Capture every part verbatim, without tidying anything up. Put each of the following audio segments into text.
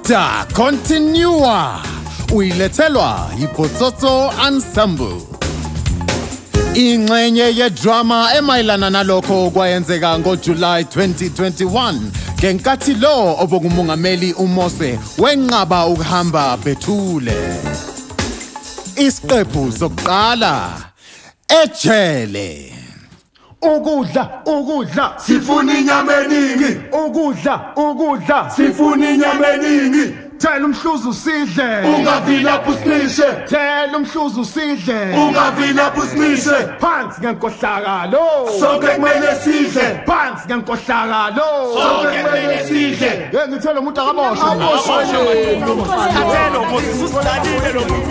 Order continua. Uyilethelwa iPotsotso Ensemble. Ingxenye yedrama emayelana nalokho kwayenzeka ngoJuly twenty twenty-one ngenkathi lo obokumongameli uMose wenqaba ukuhamba Bethule. Isiqephu sokuqala ejele. Ukudla ukudla sifuna inyama eningi, ukudla ukudla sifuna inyama eningi. Thela umhluzu sidle, Ungavi lapho usimishe, thela umhluzu sidle, ungavi lapho usimishe. phansi ngenkohlakalo, Sonke kumele sidle, phansi ngenkohlakalo, sonke kumele sidle. Hey ngithela umuntu akaboshwe, Khathelo Moses usidalile lo muntu.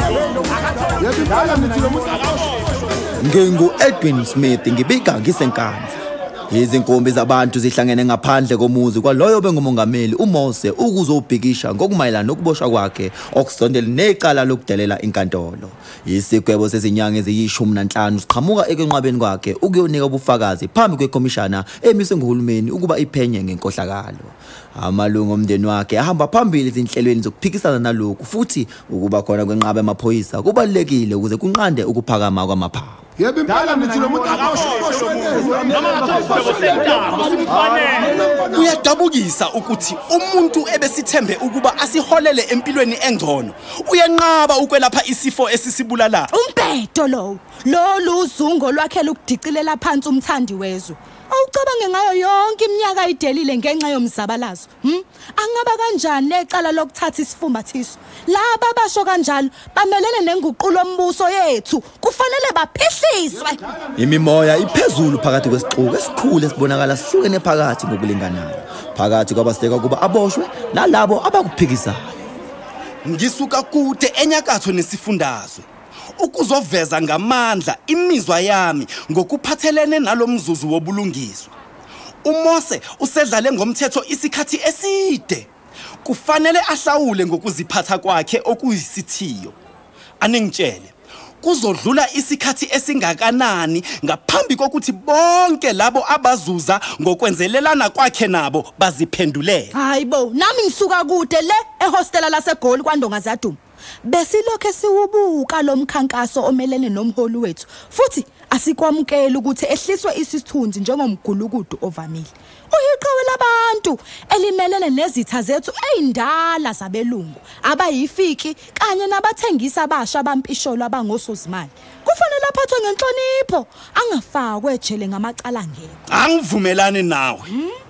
yebhala ngithela umuntu akaboshwe. Ngingu Edwin Smith ngibika ngisenkandla. Izinkombi zabantu zihlangene ngaphandle komuzi kwaloyo bengumongameli uMose ukuzobhikisha ngokumayelana nokuboshwa kwakhe okusondele necala lokudelela inkantolo. Isigwebo sezinyanga eziyishumi nanhlanu siqhamuka ekwenqabeni kwakhe ukuyonika ubufakazi phambi kwekomishana emiswe nguhulumeni ukuba iphenye ngenkohlakalo. Amalungu omndeni wakhe ahamba phambili izinhlelweni zokuphikisana nalokho futhi ukuba khona kwenqaba emaphoyisa kubalekile ukuze kunqande ukuphakama kwamaphawu. Yebo impela ngithela umuntu akaboshwe. Noma ngathi sentaba simfanele. Uyadabukisa ukuthi umuntu ebesithembe ukuba asiholele empilweni engcono uyenqaba ukwelapha isifo esisibulala. Umbhedo lo lo luzungo lwakhe lokudicilela phansi umthandi wezwe. Awucabange ngayo yonke iminyaka idelile ngenxa yomzabalazo. Hm? Angaba kanjani necala lokuthatha isifumbathiso? Laba basho kanjalo bamelele nenguqulo ombuso yethu. Kufanele baphihliswe. Imimoya iphezulu phakathi kwesixuku esikhulu esibonakala sihlukene phakathi ngokulinganayo. Phakathi kwabaseka kuba aboshwe nalabo abakuphikisayo. Ngisuka kude enyakatho nesifundazwe ukuzoveza ngamandla imizwa yami ngokuphathelene nalomzuzu wobulungiswa. uMose usedlale ngomthetho isikhathi eside. Kufanele ahlawule ngokuziphatha kwakhe okuyisithiyo. Aningitshele kuzodlula isikhathi esingakanani ngaphambi kokuthi bonke labo abazuza ngokwenzelelana kwakhe nabo baziphendulele. Hayibo, nami ngisuka kude le ehostela laseGoli kwaNdonga Zaduma. Besilokho siwubuka lo mkhankaso omelene nomholi wethu. Futhi asikwamukela ukuthi ehliswe isithunzi njengomgulukudu ovamile. Uyiqhawe labantu elimelene nezitha zethu ezindala zabelungu, abayifiki kanye nabathengisa abasha bampisholo abangosozimali. Kufanele aphathwe ngenhlonipho, angafakwe ejele ngamacala ngeke. Angivumelani nawe.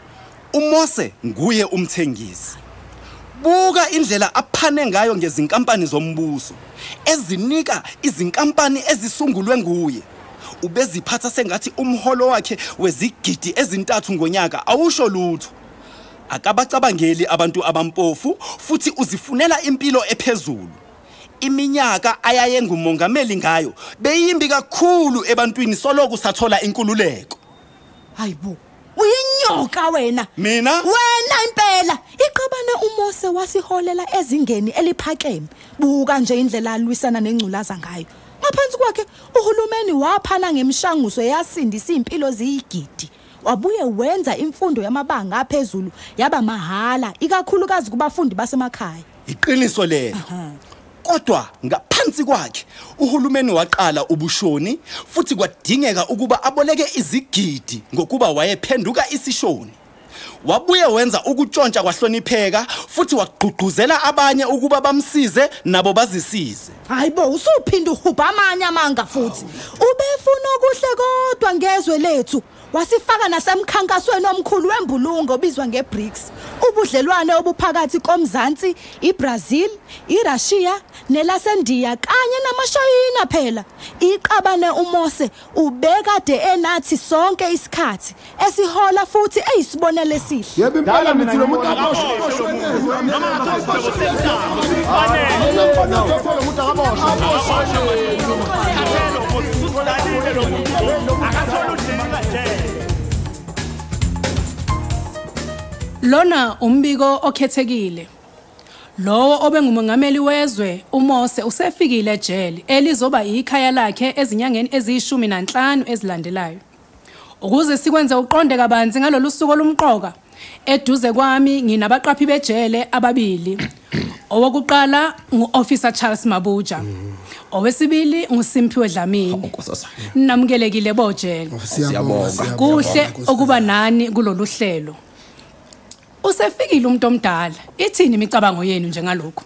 uMose nguye umthengisi. Buka indlela aphane ngayo ngezinkampani zombuso ezinika izinkampani ezisungulwe nguye. Ubeziphatha sengathi umholo wakhe wezigidi ezintathu ngonyaka awusho lutho. Akabacabangeli abantu abampofu futhi uzifunela impilo ephezulu. Iminyaka ayayengumongameli ngayo beyimbi kakhulu ebantwini soloku sathola inkululeko. Hayibo, uyinyoka wena. Mina Wena impela iqabane uMose wasiholela ezingeni eliphakeme. Buka nje indlela alwisana nengculaza ngayo. Ngaphansi kwakhe uhulumeni waphana ngemishanguzo yasindisa impilo ziyigidi. Wabuye wenza imfundo yamabanga aphezulu yaba mahala ikakhulukazi kubafundi basemakhaya. iqiniso lelo. Kodwa ngaphansi kwakhe uhulumeni waqala ubushoni futhi kwadingeka ukuba aboleke izigidi ngokuba wayephenduka isishoni. Wabuye wenza ukutshontsha kwahlonipheka futhi wagqugquzela abanye ukuba bamsize nabo bazisize. Hayibo, usuphinda uhuba amanye amanga futhi. Ubefuna okuhle kodwa ngezwe lethu. Wasifaka nasemkhankasweni omkhulu wembulungu obizwa ngeBRICS. Ubudlelwane obuphakathi koMzansi, iBrazil, iRussia nelaseNdiya kanye namashayina phela. Iqabane uMose ubekade enathi sonke isikhathi esihola futhi eyisibonelo esihle. Yebo impela ngithela umuntu akaboshwe. Noma ngathi sentaba simfanele. Khathelo Moses usidalile lo muntu. Akathola udinga nje. Lona umbiko okhethekile. Lowo obengumongameli wezwe uMose usefikile ejele elizoba ikhaya lakhe ezinyangeni eziyishumi nanhlanu ezilandelayo. Ukuze sikwenze uqonde kabanzi ngalolu suku olumqoka, Eduze kwami nginabaqaphi bejele ababili. Owokuqala ngu-Officer Charles Mabuja. Owesibili nguSimphiwe Dlamini. Namukelekile bojele. Siyabonga. Kuhle ukuba nani kulolu hlelo. Usefikile umuntu omdala. Ithini imicabango yenu njengalokho?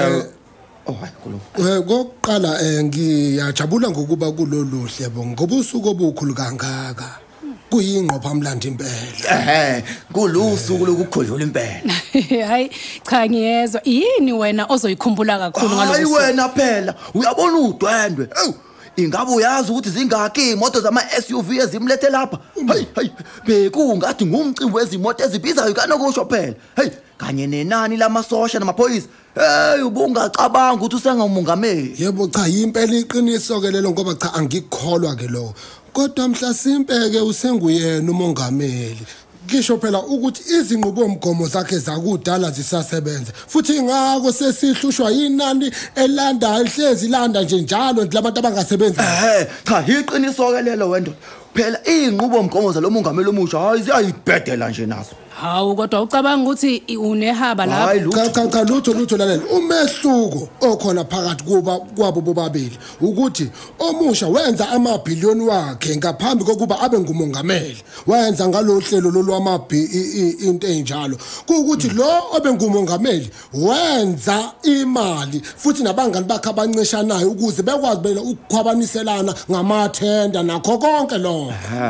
Oh hayi kuloko. Eh kokuqala eh ngiyajabula ngokuba kulolu hlebo ngoba usuku obukhulu kangaka. Kuyingqopha mlandi impela. Eh kulusuku lokukhojola impela. Hayi cha ngiyezwa. Yini wena ozoyikhumbula kakhulu ngalokho? Hayi wena phela uyabona udwendwe. Ew ingabe uyazi ukuthi zingaki imoto zama S U V ezimlethe lapha? Hayi hayi bekungathi ngumcimbi wezimoto ezibizayo kanokusho phela. Hey kanye nenani lamasosha namaphoyisa. Hey ubungacabanga ukuthi usengamongameli. Yebo cha impela iqiniso ke lelo ngoba cha angikholwa ke lo. Kodwa mhlasimpe ke usenguyena umongameli. Ngisho phela ukuthi izinqubo omgomo zakhe zakudala zisasebenza. Futhi ngako sesihlushwa yinani elanda ihlezi landa nje njalo labantu abangasebenzi. Eh cha iqiniso ke lelo wendo. Phela inqubo omgomo zalomongameli omusha hayi ziyayibhedela nje nazo. Hawu kodwa ucabanga ukuthi unehaba lapha? Hayi Cha cha cha lutho lutho lalela umehluko okhona phakathi kuba kwabo bobabili ukuthi omusha wenza amabhillion wakhe ngaphambi kokuba abe ngumongameli wenza ngalohlelo lolwamabhi into enjalo ukuthi lo obe ngumongameli wenza imali futhi nabangani bakhe abancishanayo ukuze bekwazi bela ukukhwabaniselana ngamathenda nakho konke lo.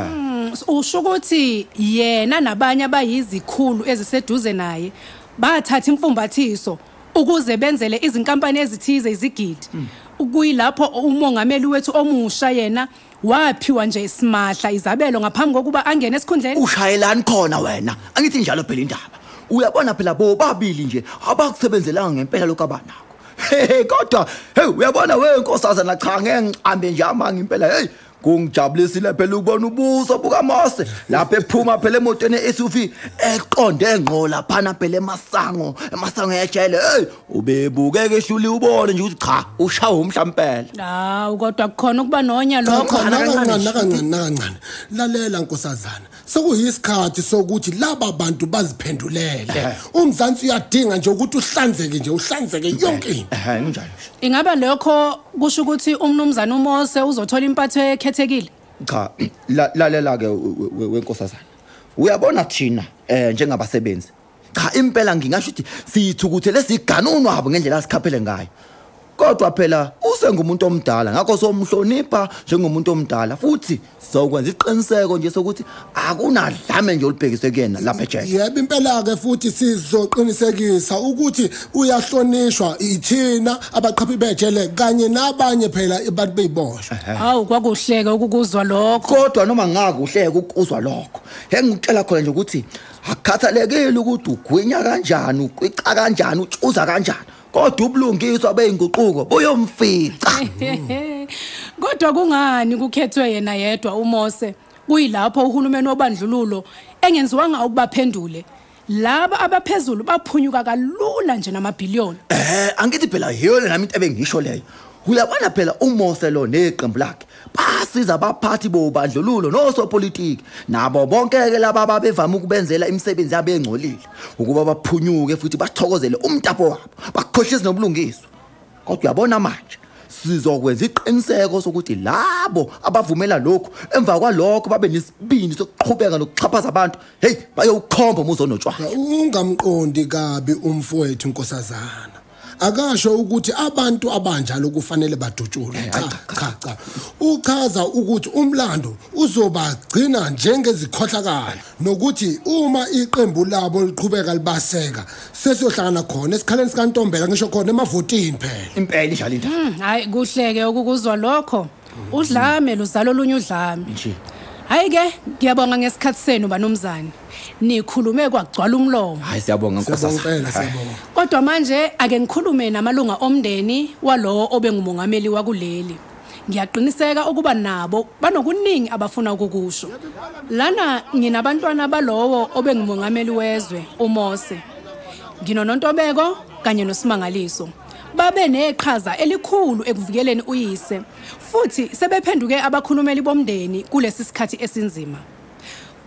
Usho ukuthi yena nabanye abayizikhulu eziseduze naye bathatha imfumbathiso ukuze benzele izinkampani ezithize izigidi. Ukuyilapho umongameli wethu omusha yena waphiwa nje isimahla izabelo ngaphambi kokuba angene esikhundleni. Ushayelani khona wena angithi njalo phela indaba. Uyabona phela bobabili nje abakusebenzelanga ngempela lokho abanako. Hey kodwa hey uyabona wenkosazana cha ngengicambe nje amanga impela hey kungijabulisile phela ukubona ubuso bukaMose lapha ephuma phela emotweni e-S U V eqonde ngqo lapha phela emasango emasango ejele hey ubebukeke ehluli ubone nje ukuthi cha ushawa umhlampela. Hawu kodwa kukhona ukuba nonya lokho kancane kancane kancane lalela nkosazana sokuyisikhathi sokuthi laba bantu baziphendulele. Umzansi uyadinga nje ukuthi uhlanzeke nje uhlanzeke yonke into. Eh njalo. Ingaba lokho kusho ukuthi umnumzana uMose uzothola impatho ekhethekile? Cha lalela ke wenkosazana. Uyabona thina eh njengabasebenzi. Cha impela ngingasho ukuthi sithukuthele siganunwa abo ngendlela asikhaphele ngayo. Kodwa phela usengumuntu omdala ngakho somhlonipha njengomuntu omdala futhi sokwenza iqiniseko nje sokuthi akunadlame nje olibhekise kuyena lapha ejele. Yebo impela ke futhi sizoqinisekisa ukuthi uyahlonishwa ithina abaqaphi bejele kanye nabanye phela abantu beyiboshwa. Hawu kwakuhleke ukukuzwa lokho. Kodwa noma ngakuhleke ukuzwa lokho engikutshela khona nje ukuthi akukhathalekile ukuthi ugwinya kanjani uqiqa kanjani utshuza kanjani. Kodwa ubulungiswa beyinguquko buyomfica. Kodwa kungani kukhethwe yena yedwa uMose? Kuyilapho uhulumeni wobandlululo engenziwanga ukubaphendule. Laba abaphezulu baphunyuka kalula nje namabhillion. Eh angithi phela yona nami into ebengisho leyo. Uyabona phela uMose lo neqembu lakhe basiza abaphathi bobandlululo nosopolitiki nabo bonke ke laba ababevama ukubenzela imisebenzi yabo engcolile ukuba baphunyuke futhi bathokozele umtapo wabo bakukhohlisa nobulungiswa. Kodwa uyabona manje sizokwenza iqiniseko sokuthi labo abavumela lokho emva kwalokho babe nesibindi sokuqhubeka nokuxhaphaza abantu hey bayokhomba umuzonotshwa. Ungamqondi kabi umfowethu inkosazana. Akasho ukuthi abantu abanjalo kufanele badutshulwe. Cha cha cha. Uchaza ukuthi umlando uzobagcina njengezikhohlakala nokuthi uma iqembu labo liqhubeka libaseka sesiyohlangana khona esikhaleni sikaNtombela ngisho khona emavotini phela. Impela njalo into. Hayi kuhleke ukukuzwa lokho. Udlame luzalo lunye udlame. Nje. Hayi ke ngiyabonga ngesikhathi senu banomzane. Nikhulume kwagcwala umlomo. Hayi siyabonga nkosazana. Siyabonga siyabonga. Kodwa manje ake ngikhulume namalunga omndeni walowo obengumongameli wakuleli. Ngiyaqiniseka ukuba nabo banokuningi abafuna ukukusho. Lana nginabantwana balowo obengumongameli wezwe uMose. Nginonontobeko kanye nosimangaliso. Babe neqhaza elikhulu ekuvikeleni uyise futhi sebephenduke abakhulumeli bomndeni kulesi sikhathi esinzima.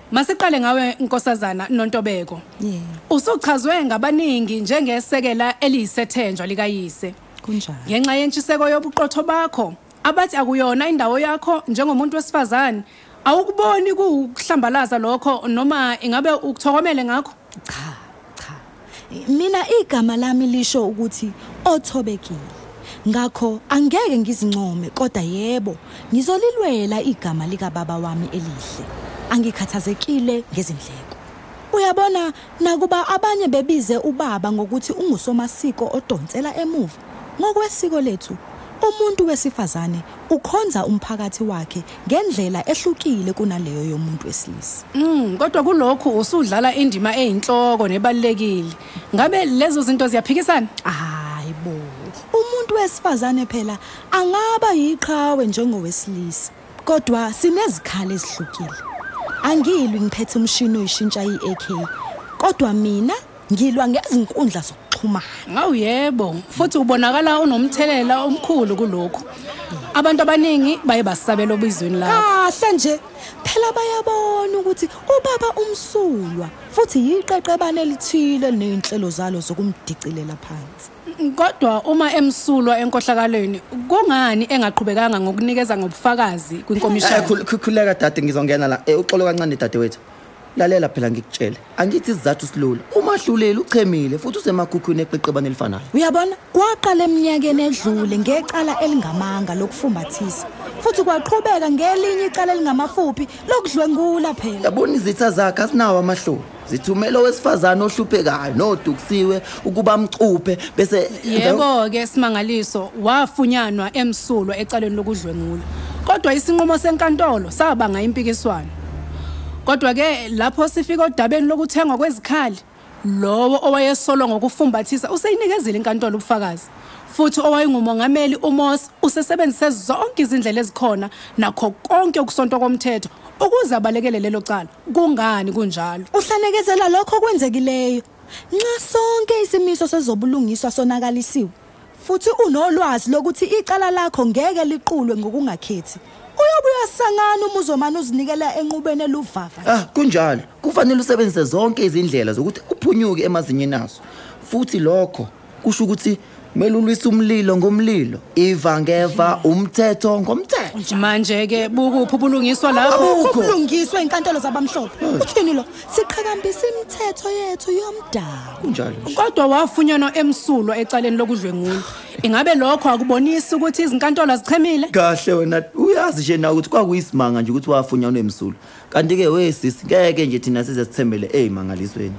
Masiqale ngawe inkosazana noNtobeko. Yeah. Usuchazwe ngabaningi njengesekela eliyisethenjwa likayise. Kunjani? Ngenxa yentshiseko yobuqotho bakho, abathi akuyona indawo yakho njengomuntu wesifazane, awukuboni kuhlambalaza lokho noma ingabe ukuthokomele ngakho? Cha, cha. Mina igama lami lisho ukuthi othobekile. Ngakho angeke ngizincome kodwa yebo, ngizolilwela igama lika baba wami elihle. Angikhathazekile ngezindleko. Uyabona nakuba abanye bebize ubaba ngokuthi ungusomasiko odonsela emuva. Ngokwesiko lethu, umuntu wesifazane ukhonza umphakathi wakhe ngendlela ehlukile kunaleyo yomuntu wesilisa. Mm, kodwa kulokho usudlala indima eyinhloko nebalekile. Ngabe lezo zinto ziyaphikisana? Hayibo. Umuntu wesifazane phela angaba yiqhawe njengowesilisa. Kodwa sinezikhali ezihlukile. Angilwi ngiphethe umshini oyishintsha i-A K. Kodwa mina ngilwa ngezinkundla zokuxhumana. Ngawu yebo, futhi ubonakala unomthelela omkhulu kulokho. Abantu abaningi baye basabela obizweni lakho. Kahle nje, phela bayabona ukuthi ubaba umsulwa futhi yiqeqebane elithile nezinhlelo zalo zokumdicilela phansi. Kodwa uma emsulwa enkohlakalweni, kungani engaqhubekanga ngokunikeza ngobufakazi kwinkomishana? Khuleka dade ngizongena la. Uxolo kancane dade wethu. Lalela phela ngikutshela. Angithi isizathu silula. Umahluleli uchemile futhi usemakhukhwini eqeqebane elifanayo. Uyabona, kwaqala eminyakeni edlule ngecala elingamanga lokufumbathisa. Futhi kwaqhubeka ngelinye icala elingamafuphi lokudlwengula phela. Yabona izitha zakhe asinawo amahlolo. Zithumela owesifazane ohluphekayo nodukusiwe ukuba amcuphe bese yebo ke simangaliso wafunyanwa emsulwa ecaleni lokudlwengula. Kodwa isinqumo senkantolo sabanga impikiswano. Kodwa ke lapho sifika odabeni lokuthengwa kwezikhali, lowo owayesolo ngokufumbathisa useyinikezile inkantolo ubufakazi. Futhi owayengumongameli uMosi usesebenzise zonke izindlela ezikhona nakho konke okusonto komthetho ukuze abalekele lelo cala. Kungani kunjalo? Uhlanekezela lokho kwenzekileyo. Nxa sonke isimiso sezobulungiswa sonakalisiwe. Futhi unolwazi lokuthi icala lakho ngeke liqulwe ngokungakhethi. Uyobuya sangana uma uzomana uzinikela enqubeni eluvava. Ah, kunjalo. Kufanele usebenzise zonke izindlela zokuthi uphunyuke emazinyeni naso. Futhi lokho kusho ukuthi melulwisa umlilo ngomlilo, ivangeva umthetho ngomthetho. Manje ke bukuphi ubulungiswa lapho? Ubulungiswa inkantolo zabamhlophe. Uthini lo? Siqhakambisa imithetho yethu yomdabu. Kunjalo. Kodwa wafunyanwa emsulwa ecaleni lokudlwengula. Ingabe lokho akubonisi ukuthi izinkantolo azichemile? Kahle wena uyazi nje na ukuthi kwakuyisimanga nje ukuthi wafunyanwa emsulwa. Kanti ke wesisi ngeke nje thina size sithembele ezimangalisweni.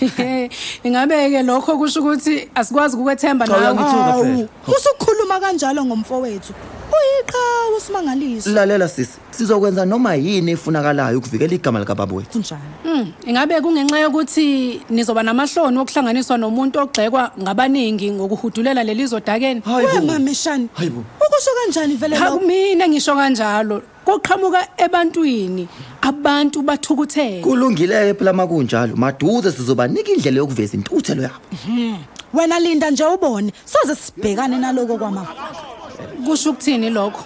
Ingabe ke lokho kusho ukuthi asikwazi ukwethemba nawe. Usukhuluma kanjalo ngomfowethu. Uyiqhawe usimangaliso. Lalela sisi, sizokwenza noma yini efunakalayo ukuvikela igama lika baba wethu. Kunjani? Mm, ingabe kungenxa yokuthi nizoba namahloni okuhlanganiswa nomuntu ogxekwa ngabaningi ngokuhudulela lelizodakeni? Wema meshani. Hayibo. Ukusho kanjani vele lo? Mina ngisho kanjalo. Koqhamuka ebantwini, abantu bathukuthele. Kulungile phela makunjalo. Maduze sizobanika indlela yokuveza intuthelo yabo. Wena linda nje ubone, soze sibhekane naloko kwamava. Kusho ukuthini lokho?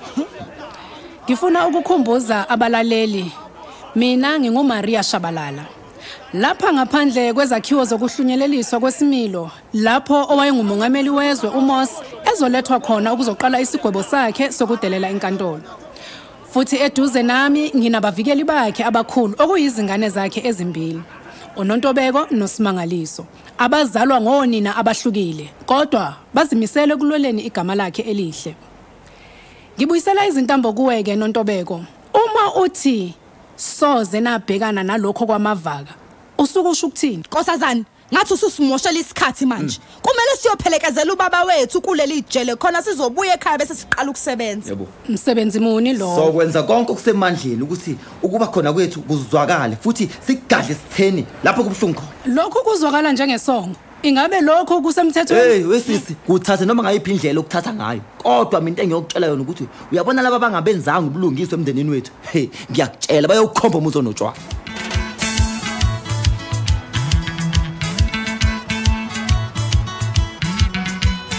Ngifuna ukukhumbuza abalaleli. Mina nginguMaria Shabalala. Lapha ngaphandle kwezakhiwo zokuhlunyeleliswa kwesimilo, lapho owayengumongameli wezwe uMosi ezolethwa khona ukuzoqala isigwebo sakhe sokudelela inkantolo. Futhi eduze nami nginabavikeli bakhe abakhulu okuyizingane zakhe ezimbili. uNontobeko noSimangaliso, abazalwa ngonina abahlukile, kodwa bazimisele kuloleni igama lakhe elihle. Ngibuyisela izintambo kuweke Nontobeko. Uma uthi soze nabhekana nalokho kwamavaka, usukusho ukuthini? Nkosazana, ngathi ususimoshela isikhathi manje. Kumele siyophelekezela ubaba wethu kuleli jele khona sizobuya ekhaya bese siqala ukusebenza. Yebo. Umsebenzi muni lo? So kwenza konke okusemandleni ukuthi ukuba khona kwethu kuzwakale futhi sigadle sitheni lapho kubhlungu khona. Lokho kuzwakala njengesongo. Ingabe lokho kusemthethweni? Hey wesisi, kuthatha noma ngayiphi indlela okuthatha ngayo. Kodwa mina into engiyokutshela yona ukuthi uyabona laba bangabenzanga ubulungiswa emndenini wethu. Hey, ngiyakutshela bayokukhomba umuzo notshwala.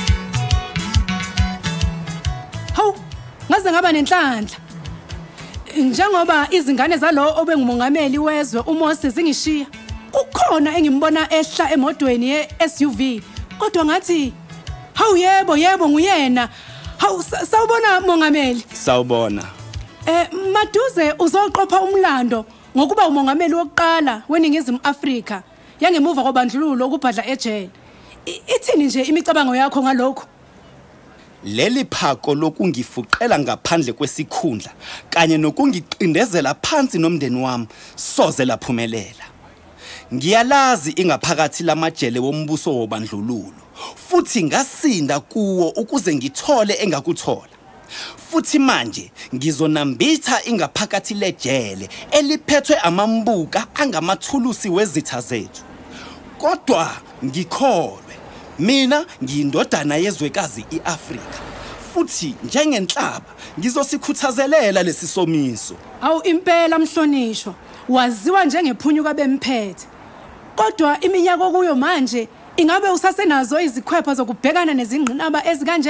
Hawu, ngaze ngaba nenhlanhla. njengoba izingane zalo obengumongameli wezwe uMose zingishiya kukhona engimbona ehla emodweni ye-S U V kodwa ngathi hawu yebo yebo nguyena hawu sawubona mongameli Sawubona eh maduze uzoqopha umlando ngokuba umongameli wokuqala weningizimu Afrika yangemuva kwabandlululo ukubhadla ejele ithini nje imicabango yakho ngalokho Leli phako lokungifuqela ngaphandle kwesikhundla kanye nokungiqindezela phansi nomndeni wami soze laphumelela. Ngiyalazi ingaphakathi lamajele wombuso wobandlululo futhi ngasinda kuwo ukuze ngithole engakuthola. Futhi manje ngizonambitha ingaphakathi lejele eliphethwe amambuka angamathulusi wezitha zethu. Kodwa ngikholwe mina ngiyindodana yezwekazi iAfrika futhi njengenhlaba ngizosikhuthazelela lesisomiso. Awu impela mhlonishwa waziwa njengephunyuka bemphethe. Kodwa iminyaka kuyo manje ingabe usasenazo izikhwepha zokubhekana nezingqinamba ezikanje?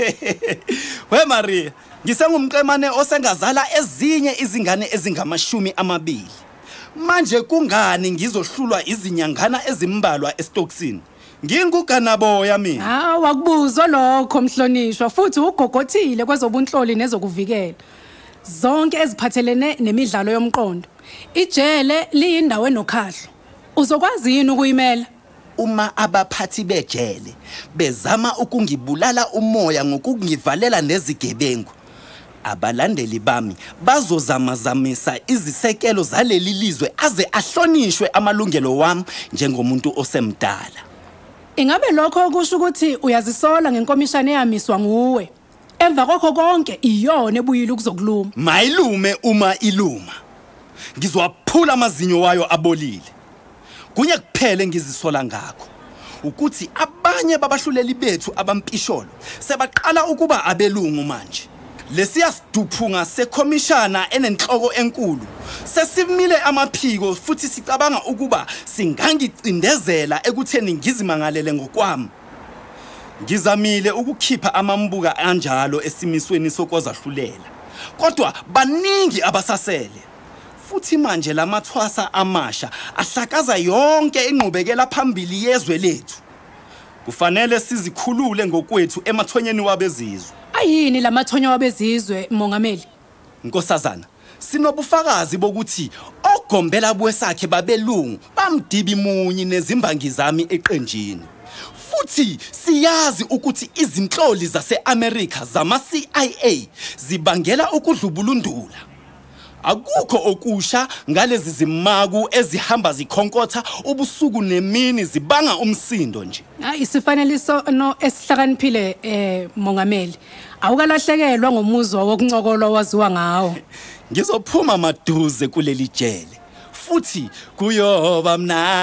We Maria, ngisengumqemane osengazala ezinye izingane ezingamashumi amabili. Manje kungani ngizohlulwa izinyangana ezimbalwa eStocksini? Nginguganaboya mina. Ah, wakubuzwa lokho mhlonishwa futhi ugogothile kwezobunhloli nezokuvikela. Zonke eziphathelene nemidlalo yomqondo. Ijele liyindawo enokhahlo. Uzokwazi yini ukuyimela? Uma abaphathi bejele bezama ukungibulala umoya ngokungivalela nezigebengu, abalandeli bami bazozama zamisa izisekelo zaleli lizwe aze ahlonishwe amalungelo wami njengomuntu osemdala. Ingabe lokho okusho ukuthi uyazisola ngenkomishana eyamiswa nguwe? Emva kokho konke iyona ebuyile ukuzokuluma. Mayilume uma iluma. Ngizwaphula amazinyo wayo abolile. Kunye kuphele ngizisola ngakho ukuthi abanye babahluleli bethu abampisholo sebaqala ukuba abelungu manje. Lesiya siduphunga sekomishana enenhloko enkulu sesimile amaphiko futhi sicabanga ukuba singangicindezela ekutheni ngizimangalele ngokwami. Ngizamile ukukhipha amambuka anjalo esimisweni sokwazahlulela kodwa baningi abasasele. Futhi manje lamathwasa amasha ahlakaza yonke inqubekela phambili yezwe lethu. Kufanele sizikhulule ngokwethu emathonyeni wabezizwe. Ayini lamathonya wabezizwe mongameli? Nkosazana, sinobufakazi bokuthi ogombela bwesakhe babelungu bamdibi munyi nezimbangi zami eqenjini. Futhi siyazi ukuthi izinhloli zaseAmerica zama-C I A zibangela ukudlubulundula. Akukho okusha ngalezi zimaku ezihamba zikhonkotha ubusuku nemini zibanga umsindo nje. Hayi isifaneliso no esihlakaniphile eh mongameli. Awukalahlekelwa ngomuzwa wokuncokola waziwa ngawo. Ngizophuma maduze kuleli jele. Futhi kuyoba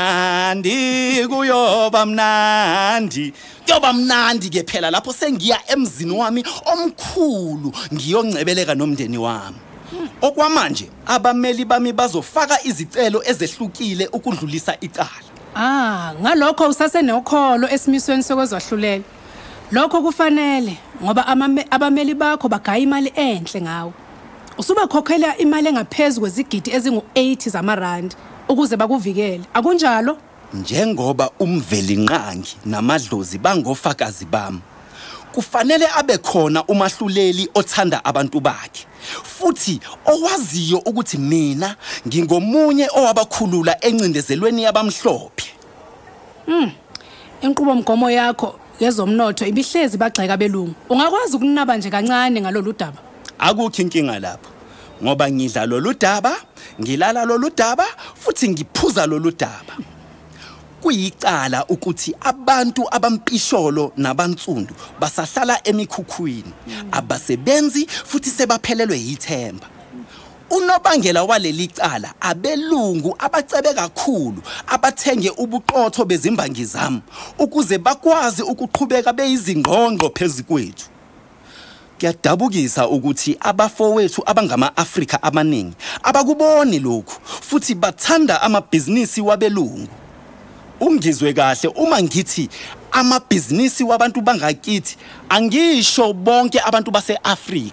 mnandi kuyoba mnandi kuyoba mnandi ke phela lapho sengiya emzini wami omkhulu ngiyongcebeleka nomndeni wami. Okwamanje abameli bami bazofaka izicelo ezehlukile ukudlulisa icala. Ah, ngalokho usase nokholo esimisweni sokwezahlulela. Lokho kufanele ngoba abameli bakho bagaya imali enhle ngawo. Usuba khokhelela imali engaphezulu kwezigidi ezingu eighty zamarandi ukuze bakuvikele. Akunjalo? Njengoba umvelinqangi namadlozi bangofakazi bami. Kufanele abe khona umahluleli othanda abantu bakhe. Futhi owaziyo ukuthi mina ngingomunye owabakhulula encindezelweni yabamhlophe. Mm. Inqubo mgomo yakho yezomnotho ibihlezi bagxeka belungu. Ungakwazi ukunaba nje kancane ngalolu daba. Akukho inkinga lapho. Ngoba ngidla lolu daba, ngilala lolu daba, futhi ngiphuza lolu daba. Kuyicala ukuthi abantu abampisholo nabantsundu basahlala emikhukhwini, abasebenzi futhi sebaphelelwe yithemba. Unobangela waleli cala abelungu abacebe kakhulu abathenge ubuqotho bezimbangi zami ukuze bakwazi ukuqhubeka beyizingqongqo phezukwethu. Kuyadabukisa ukuthi abafowethu abangama-Afrika amaningi abakuboni lokhu futhi bathanda amabhizinisi wabelungu. Ungizwe kahle uma ngithi amabhizinisi wabantu bangakithi angisho bonke abantu base-Afrika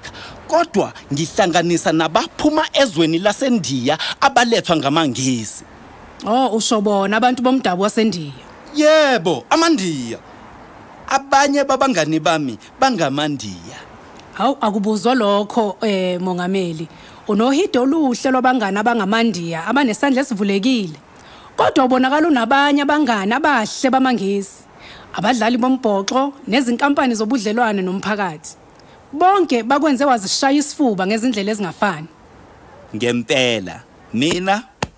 kodwa ngihlanganisa nabaphuma ezweni laseNdiya abalethwa ngamaNgisi. Oh usho bona abantu bomdabu waseNdiya. Yebo, amaNdiya. Abanye babangani bami bangamaNdiya. Hawu akubuzwa lokho eh mongameli. Unohido oluhle lwabangani abangamaNdiya abanesandla esivulekile. Kodwa ubonakala unabanye abangani abahle bamaNgisi, abadlali bombhoxo nezinkampani zobudlelwane nomphakathi. Bonke bakwenze wazishaya isifuba ngezindlela ezingafani. Ngempela, mina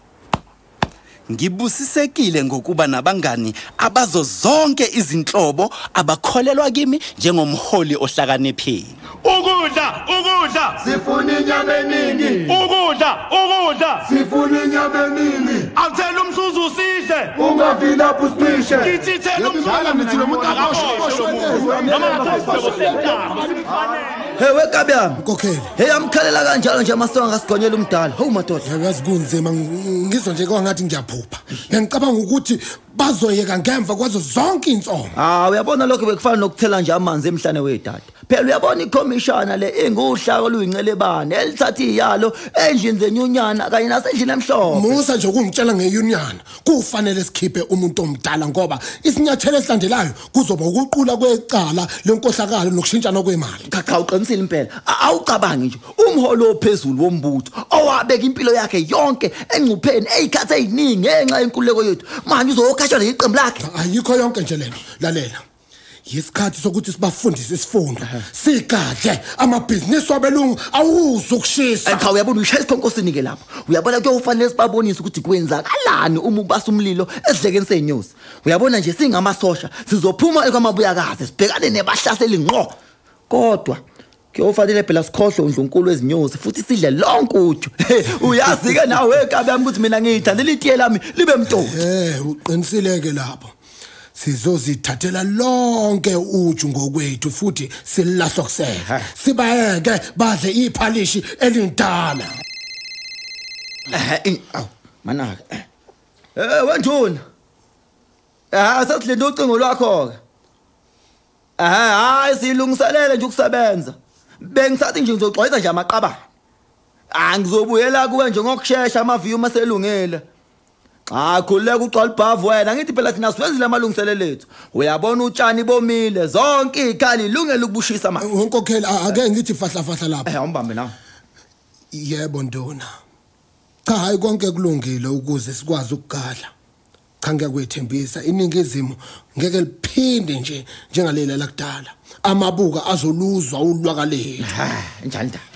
ngibusisekile ngokuba nabangani abazo zonke izinhlobo abakholelwa kimi njengomholi ohlakaniphile. Ukudla, ukudla. Sifuna inyama eningi. Ukudla, ukudla. Sifuna inyama eningi. Akuthela umhluzu usidle. Ungavila lapho sicishe. Kithi thela Yabizala nithi lo muntu akasho. Noma ngathi sibosentamo sifanele. Hey wekabi yami. Kokhele. Hey amkhalela kanjalo nje amasonga ngasigonyela umdala. Hawu madoda. Yazi kunzima ngizwa nje kwangathi ngiyaphupha. Ngicabanga ukuthi bazoyeka ngemva kwazo zonke insongo. Ah uyabona lokho bekufana nokuthela nje amanzi emhlane wedada. Phela uyabona ikhomishana le inguhlaka oluyincelebane elithatha iyalo endlini zenyunyana kanye nasendlini emhlophe. Musa nje ukungitshela ngeunion kufanele sikhiphe umuntu omdala ngoba isinyathelo esilandelayo kuzoba ukuqula kwecala lenkohlakalo nokushintshana kwemali. Cha cha uqinisile impela. Awucabangi nje umholo ophezulu wombutho owabeka impilo yakhe yonke engcupheni ezikhathi eziningi ngenxa yenkululeko yethu. Manje uzokhashwa leqembu lakhe. Ayikho yonke nje lento. Lalela. Yisikhathi sokuthi sibafundise isifundo. Sigadle amabhizinisi wabelungu awuzukushisa. Cha uyabona uyishaya isikhonkosi ke lapha. Uyabona kuyofanele sibabonise ukuthi kwenzakalani uma ubasa umlilo esidlekeni senyosi. Uyabona nje singamasosha sizophuma ekwamabuyakazi sibhekane nebahlaseli ngqo. Kodwa kuyofanele phela sikhohle uNdlunkulu wezinyosi futhi sidle lonke uju. Uyazi ke nawe ekabi yami ukuthi mina ngiyithandela itiye lami libe mtoti. Eh uqinisile ke lapho. Sizozithathela lonke uju ngokwethu futhi silahlo kusela. Sibayeke badle iphalishi elindala. Eh aw manaka. Eh wenduna. Ah sasilinde ucingo lwakho ke. Eh hayi silungiselele nje ukusebenza. Bengisathi nje ngizoxwayisa nje amaqabane. Angizobuyela kuwe nje ngokusheshsha amaviyo maselungile. Cha khuleka uqala ibhavu wena ngithi phela thina siwenzile amalungiselelo ethu. Uyabona utshani bomile zonke ikhali ilungele ukubushisa manje. Unkokheli ake ngithi fahla fahla lapha. Eh umbambe nawe. Yebo nduna. Cha hayi konke kulungile ukuze sikwazi ukugadla. Cha ngiyakwethembisa iningizimu ngeke liphinde nje njengalela lakudala. Amabuka azoluzwa ulwakaleli. Ha njani ndaba.